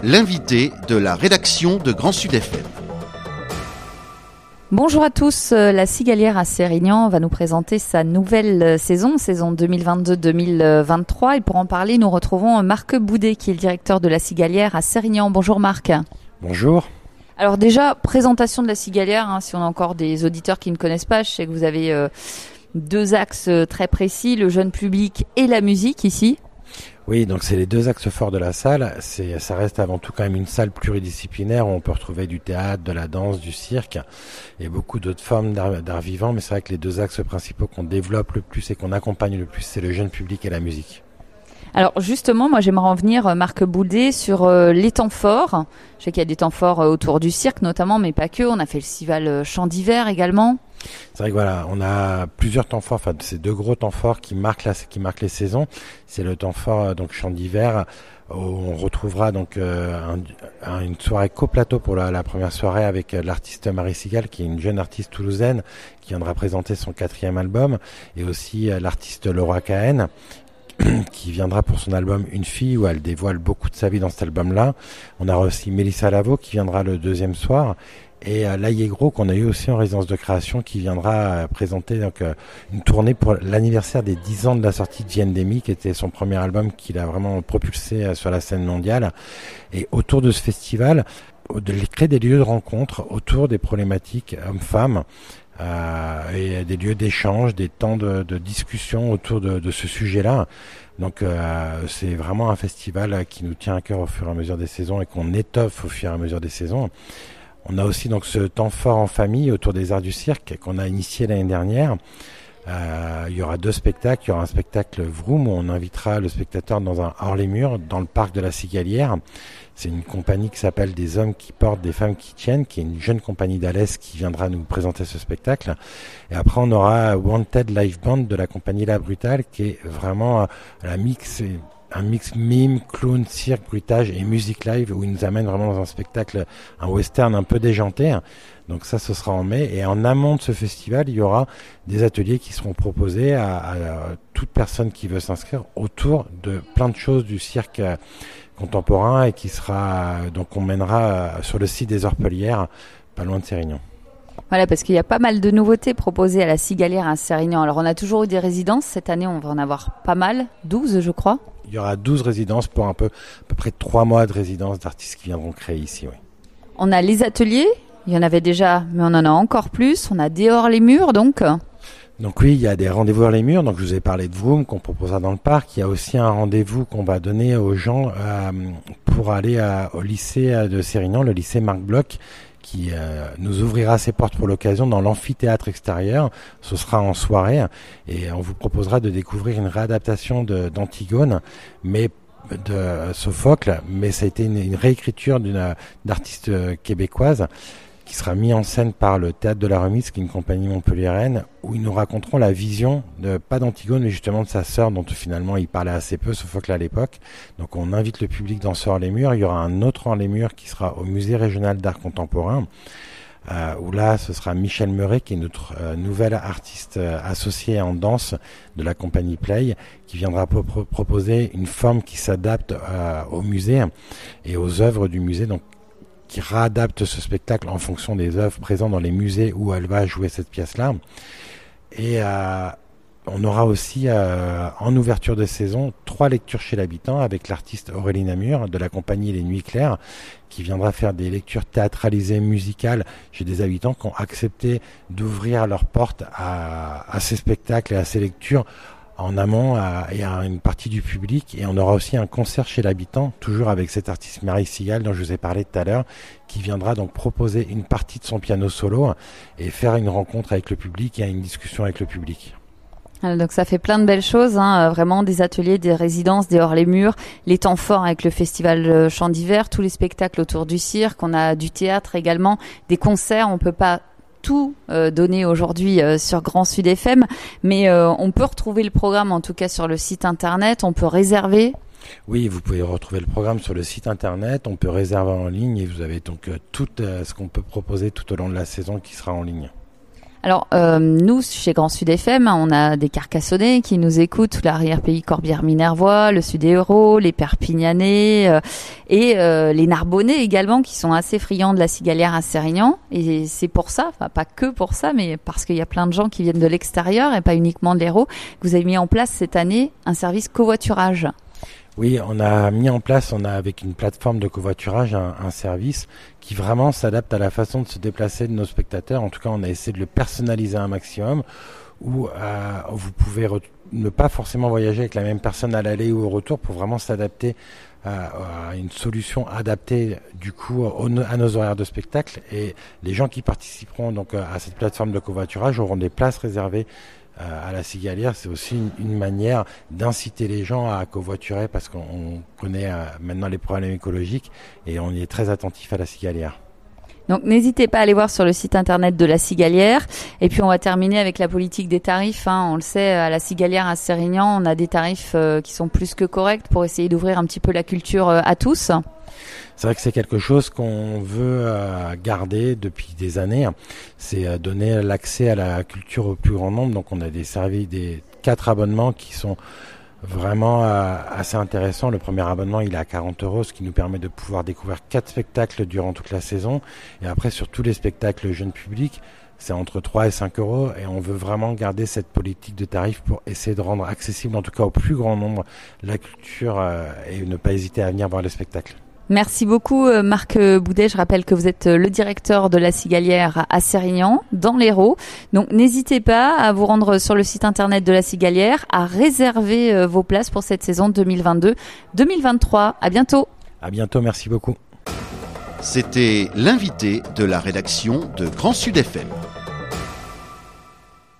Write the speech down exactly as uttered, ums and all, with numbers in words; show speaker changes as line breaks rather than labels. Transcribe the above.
l'invité de la rédaction de Grand Sud F M.
Bonjour à tous, la Cigalière à Sérignan va nous présenter sa nouvelle saison, saison deux mille vingt-deux deux mille vingt-trois. Et pour en parler, nous retrouvons Marc Boudet qui est le directeur de la Cigalière à Sérignan. Bonjour Marc.
Bonjour.
Alors déjà, présentation de la Cigalière, hein, si on a encore des auditeurs qui ne connaissent pas, je sais que vous avez euh, deux axes très précis, le jeune public et la musique ici.
Oui, donc c'est les deux axes forts de la salle. C'est, ça reste avant tout quand même une salle pluridisciplinaire où on peut retrouver du théâtre, de la danse, du cirque et beaucoup d'autres formes d'art, d'art vivant. Mais c'est vrai que les deux axes principaux qu'on développe le plus et qu'on accompagne le plus, c'est le jeune public et la musique.
Alors justement, moi j'aimerais en venir, Marc Boudet, sur euh, les temps forts. Je sais qu'il y a des temps forts euh, autour du cirque notamment, mais pas que. On a fait le festival euh, Chant d'hiver également.
C'est vrai que voilà, on a plusieurs temps forts, enfin ces deux gros temps forts qui marquent la, qui marquent les saisons. C'est le temps fort donc Chant d'hiver où on retrouvera donc euh, un, un, une soirée co-plateau pour la, la première soirée avec euh, l'artiste Marie Sigal qui est une jeune artiste toulousaine qui viendra présenter son quatrième album et aussi euh, l'artiste Laura Cahen qui viendra pour son album Une fille où elle dévoile beaucoup de sa vie dans cet album-là. On aura aussi Mélissa Lavo qui viendra le deuxième soir et euh, Laïegro qu'on a eu aussi en résidence de création qui viendra euh, présenter donc euh, une tournée pour l'anniversaire des dix ans de la sortie de The Endemic qui était son premier album qu'il a vraiment propulsé euh, sur la scène mondiale. Et autour de ce festival, de créer des lieux de rencontre autour des problématiques hommes-femmes Euh, et des lieux d'échange, des temps de, de discussion autour de, de ce sujet-là. Donc euh, c'est vraiment un festival qui nous tient à cœur au fur et à mesure des saisons et qu'on étoffe au fur et à mesure des saisons. On a aussi donc ce temps fort en famille autour des arts du cirque qu'on a initié l'année dernière. Euh, il y aura deux spectacles. Il y aura un spectacle Vroom où on invitera le spectateur dans un hors-les-murs dans le parc de la Cigalière. C'est une compagnie qui s'appelle Des hommes qui portent, des femmes qui tiennent, qui est une jeune compagnie d'Alès qui viendra nous présenter ce spectacle. Et après, on aura Wanted Live Band de la compagnie La Brutale, qui est vraiment la mix, un mix mime, clown, cirque, bruitage et musique live, où ils nous amènent vraiment dans un spectacle, un western un peu déjanté. Donc ça, ce sera en mai. Et en amont de ce festival, il y aura des ateliers qui seront proposés à, à, à toute personne qui veut s'inscrire autour de plein de choses du cirque contemporain et qui sera donc on mènera sur le site des Orpelières, pas loin de Sérignan.
Voilà, parce qu'il y a pas mal de nouveautés proposées à la Cigalière à Sérignan. Alors on a toujours eu des résidences, cette année on va en avoir pas mal, douze je crois.
Il y aura douze résidences pour un peu, à peu près trois mois de résidence d'artistes qui viendront créer ici. Oui.
On a les ateliers, il y en avait déjà, mais on en a encore plus. On a dehors les murs donc.
Donc oui, il y a des rendez-vous hors les murs. Donc je vous ai parlé de Vroom qu'on proposera dans le parc. Il y a aussi un rendez-vous qu'on va donner aux gens euh, pour aller à, au lycée de Sérignan, le lycée Marc Bloch, qui euh, nous ouvrira ses portes pour l'occasion dans l'amphithéâtre extérieur. Ce sera en soirée et on vous proposera de découvrir une réadaptation de, d'Antigone, mais de Sophocle, mais ça a été une, une réécriture d'une d'artiste québécoise qui sera mis en scène par le Théâtre de la Remise, qui est une compagnie montpelliéraine, où ils nous raconteront la vision, de pas d'Antigone, mais justement de sa sœur, dont finalement il parlait assez peu, Sophocle à l'époque. Donc on invite le public dans ce hors-les-murs. Il y aura un autre hors-les-murs qui sera au Musée régional d'art contemporain, euh, où là ce sera Michel Meuret, qui est notre euh, nouvelle artiste euh, associée en danse de la compagnie Play, qui viendra pro- pro- proposer une forme qui s'adapte euh, au musée et aux œuvres du musée. Donc qui réadapte ce spectacle en fonction des œuvres présentes dans les musées où elle va jouer cette pièce-là. Et euh, on aura aussi, euh, en ouverture de saison, trois lectures chez l'habitant avec l'artiste Aurélie Namur de la compagnie Les Nuits Claires, qui viendra faire des lectures théâtralisées musicales chez des habitants qui ont accepté d'ouvrir leurs portes à, à ces spectacles et à ces lectures en amont à, et à une partie du public. Et on aura aussi un concert chez l'habitant, toujours avec cet artiste Marie Sigal dont je vous ai parlé tout à l'heure, qui viendra donc proposer une partie de son piano solo et faire une rencontre avec le public et une discussion avec le public.
Donc ça fait plein de belles choses, hein, vraiment des ateliers, des résidences, des hors-les-murs, les temps forts avec le festival Chant d'hiver, tous les spectacles autour du cirque, on a du théâtre également, des concerts, on peut pas tout euh, donné aujourd'hui euh, sur Grand Sud F M, mais euh, on peut retrouver le programme en tout cas sur le site internet, on peut réserver.
Oui, vous pouvez retrouver le programme sur le site internet, on peut réserver en ligne et vous avez donc euh, tout euh, ce qu'on peut proposer tout au long de la saison qui sera en ligne.
Alors, euh, nous, chez Grand Sud F M, on a des Carcassonnais qui nous écoutent, tout l'arrière-pays Corbière-Minervois, le Sud-Hérault, les Perpignanais euh, et euh, les Narbonnais également, qui sont assez friands de la cigalière à Sérignan. Et c'est pour ça, enfin pas que pour ça, mais parce qu'il y a plein de gens qui viennent de l'extérieur et pas uniquement de l'Hérault, que vous avez mis en place cette année un service covoiturage.
Oui, on a mis en place, on a avec une plateforme de covoiturage, un, un service qui vraiment s'adapte à la façon de se déplacer de nos spectateurs. En tout cas, on a essayé de le personnaliser un maximum, où euh, vous pouvez re- ne pas forcément voyager avec la même personne à l'aller ou au retour pour vraiment s'adapter à, à une solution adaptée du coup au, à nos horaires de spectacle. Et les gens qui participeront donc à cette plateforme de covoiturage auront des places réservées à la cigalière. C'est aussi une, une manière d'inciter les gens à covoiturer parce qu'on connaît euh, maintenant les problèmes écologiques et on y est très attentif à la cigalière.
Donc n'hésitez pas à aller voir sur le site internet de la Cigalière. Et puis on va terminer avec la politique des tarifs. Hein. On le sait, à la Cigalière à Sérignan, on a des tarifs euh, qui sont plus que corrects pour essayer d'ouvrir un petit peu la culture euh, à tous.
C'est vrai que c'est quelque chose qu'on veut euh, garder depuis des années. C'est euh, donner l'accès à la culture au plus grand nombre. Donc on a des services, des quatre abonnements qui sont vraiment euh, assez intéressants. Le premier abonnement, il est à quarante euros, ce qui nous permet de pouvoir découvrir quatre spectacles durant toute la saison. Et après, sur tous les spectacles jeunes publics, c'est entre trois et cinq euros. Et on veut vraiment garder cette politique de tarifs pour essayer de rendre accessible, en tout cas au plus grand nombre, la culture euh, et ne pas hésiter à venir voir les spectacles.
Merci beaucoup Marc Boudet. Je rappelle que vous êtes le directeur de la Cigalière à Sérignan, dans l'Hérault. Donc n'hésitez pas à vous rendre sur le site internet de la Cigalière, à réserver vos places pour cette saison deux mille vingt-deux deux mille vingt-trois. À bientôt.
À bientôt, merci beaucoup.
C'était l'invité de la rédaction de Grand Sud F M.